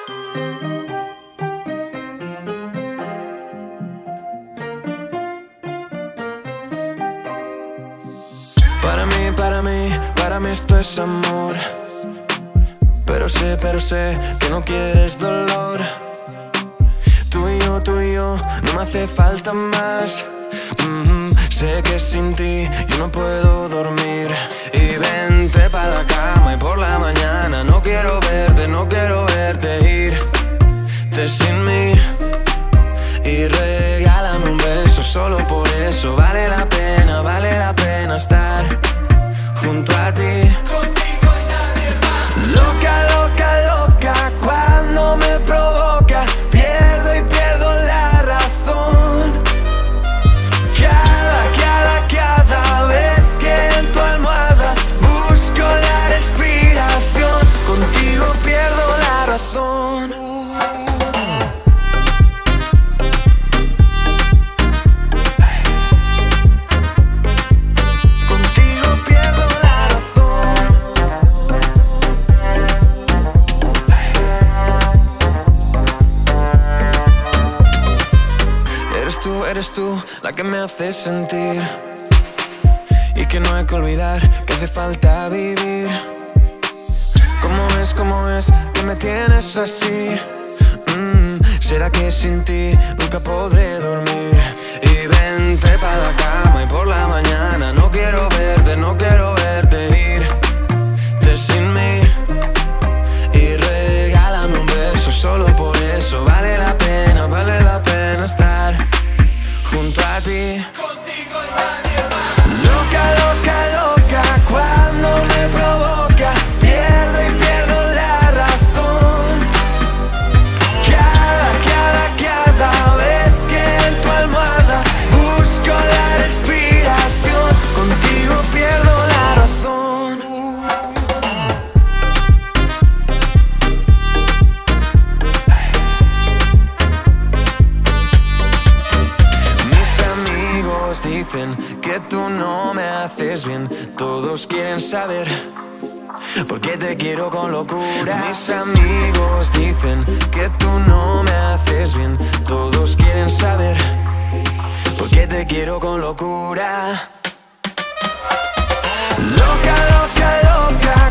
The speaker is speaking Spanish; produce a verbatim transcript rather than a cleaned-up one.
Para mí, para mí, para mí esto es amor. Pero sé, pero sé que no quieres dolor. Tú y yo, tú y yo, no me hace falta más. mm-hmm. Sé que sin ti yo no puedo dormir. Y vente pa' la cama y por la mañana no quiero verte, no quiero verte irte sin mí. Y regálame un beso, solo por eso vale la pena, vale la pena estar junto a ti. Contigo y nadie más. Loca, loca, loca, cuando me provoca, pierdo y pierdo la razón. Cada, cada, cada vez que en tu almohada busco la respiración, contigo pierdo la razón. Eres tú la que me hace sentir y que no hay que olvidar que hace falta vivir. ¿Cómo es, cómo es que me tienes así? Mm, ¿Será que sin ti nunca podré dormir? Y vente pa' la cama y por la mañana no quiero verte, no quiero verte irte sin mí. Y regálame un beso, solo por eso vale la pena, vale la pena estar junto a ti. Contigo y nadie más. Loca, loca, loca, cuando me provoca, pierdo y pierdo la razón. Cada, cada, cada vez que en tu almohada busco la respiración, contigo pierdo la razón. Dicen que tú no me haces bien. Todos quieren saber por qué te quiero con locura. Mis amigos dicen que tú no me haces bien. Todos quieren saber por qué te quiero con locura. Loca, loca, loca,